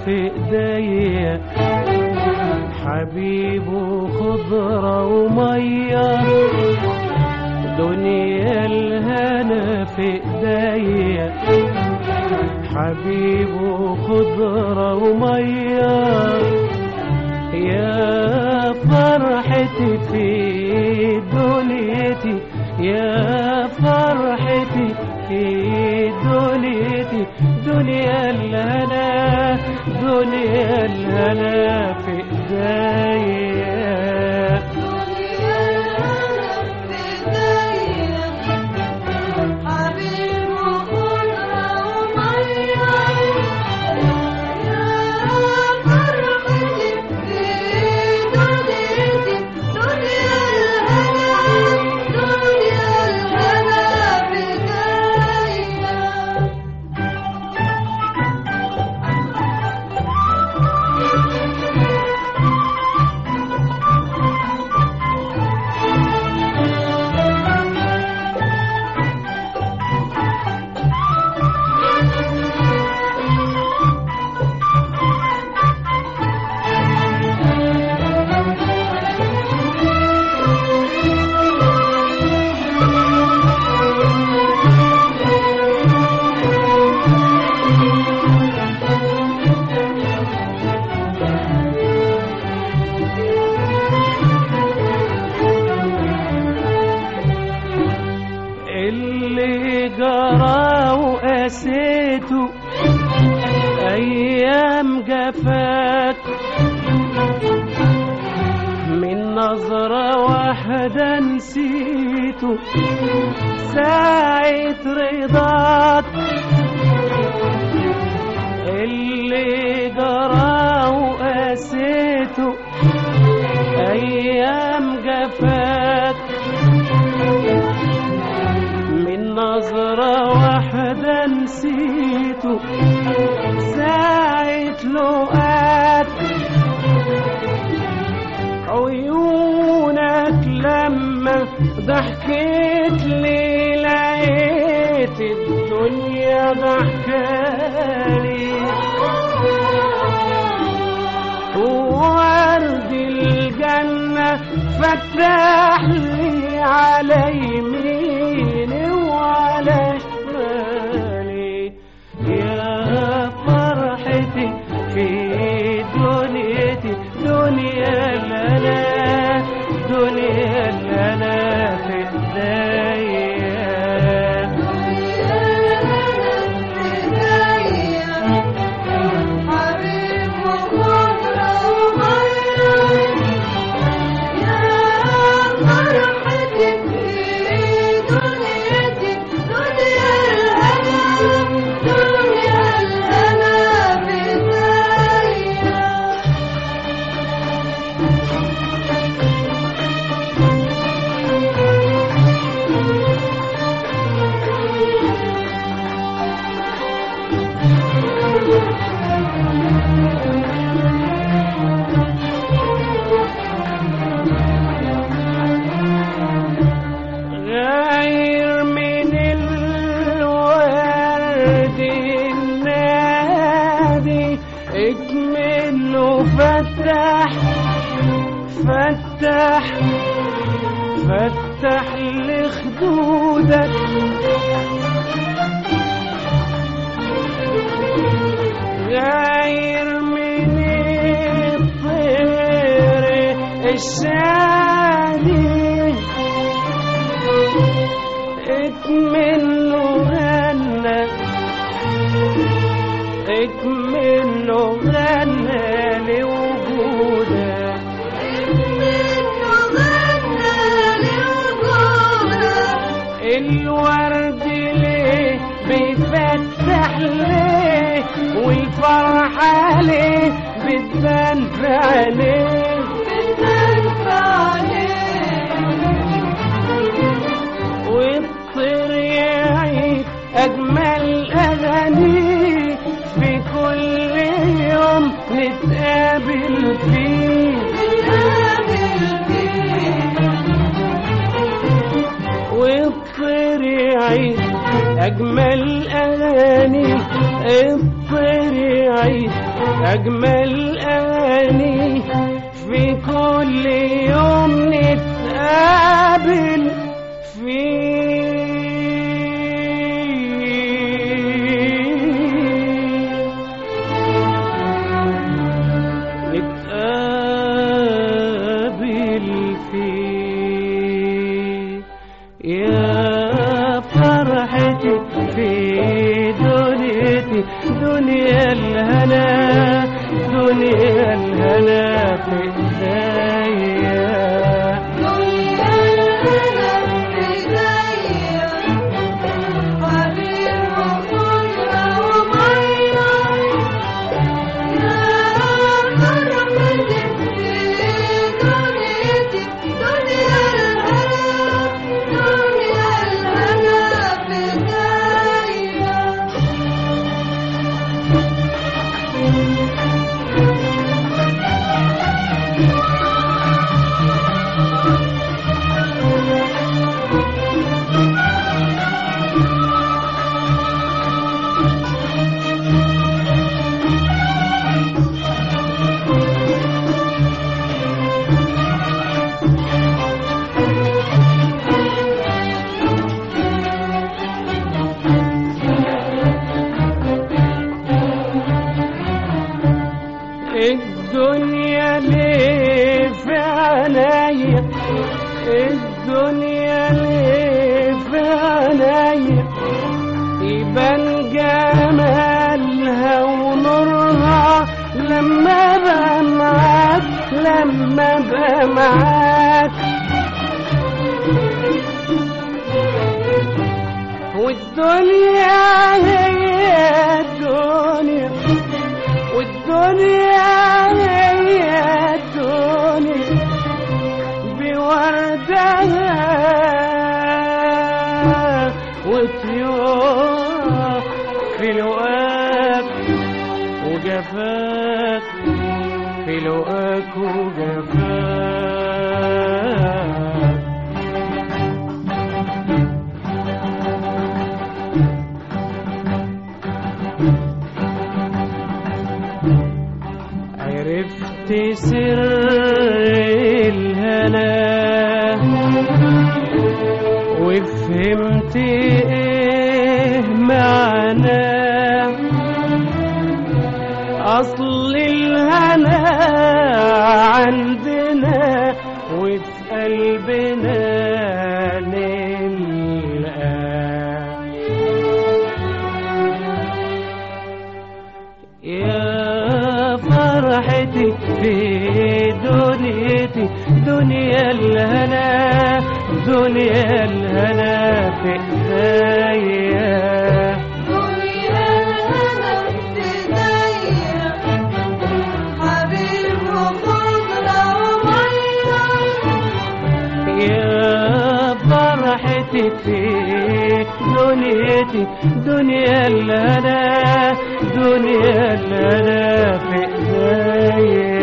في ايديا، حبيبه خضرة ومية، دنيا الهنا في ايديا، حبيبه خضرة ومية، يا فرحتي في دنيتي، يا فرحتي في دنيتي، دنيا الهنا، دنيا الهنا في ايديا، دنيا الهنا في ايديا، حبيبه خضرة ومية، يا فرحتي في دنيتي، دنيا الهنا، دنيا الهنا في ايديا. اللي جرى وقاسيته ايام جفاك، من نظرة واحدة نسيته ساعة رضاك، اللي جرى وقاسيته ايام جفاك، من نظرة واحدة نسيته ساعة لقاك، عيونك لما ضحكت لي لقيت الدنيا ضحكالي، وورد الجنة فتح لي على يميني وعلى شمالي، يا فرحتي في دنيتي، دنيا لنا، دنيا لنا في ايديا، غير من الورد النادي اكمله فتح، فتح فتح لخدودك، غير من الطير الشادي اكمله غنى، اكمله غنى لوجودك، اكمله غنى لوجودك، الورد ليه بيفتح ليه، والفرحة ليه بتبان في عينيه، بتبان في عينيه، والطير يعيد أجمل أغانيه في كل يوم نتقابل فيه، نتقابل فيه، والطير يعيد أجمل أغاني، الطير يعيد أجمل أغاني، في كل يوم نتقابل يا فرحتي في دنيتي، دنيا الهنا، دنيا الهنا في ايديا، دنيا الهنا في ايديا، حبيب وخضرة ومية، يا فرحتي في دنيتي، دنيا الهنا، دنيا الهنا في ايديا. الدنيا ليه في عينيا، الدنيا ليه في عينيا، يبان جمالها ونورها لما بقى معاك، لما بقى معاك، والدنيا هي الدنيا، والدنيا هي الدنيا بوردها وطيورها في لقاك وجفاك، في لقاك وجفاك. عرفت سر الهنا وفهمت ايه معناه، اصل الهنا عندنا وفي قلبنا نلقاه. يا فرحتي في دنيتي، دنيا الهنا، دنيا الهنا في ايديا، دنيا الهنا في ايديا، حبيب وخضرة ومية، يا فرحتي في دنيتي، دنيا الهنا، دنيا الهنا في ايديا.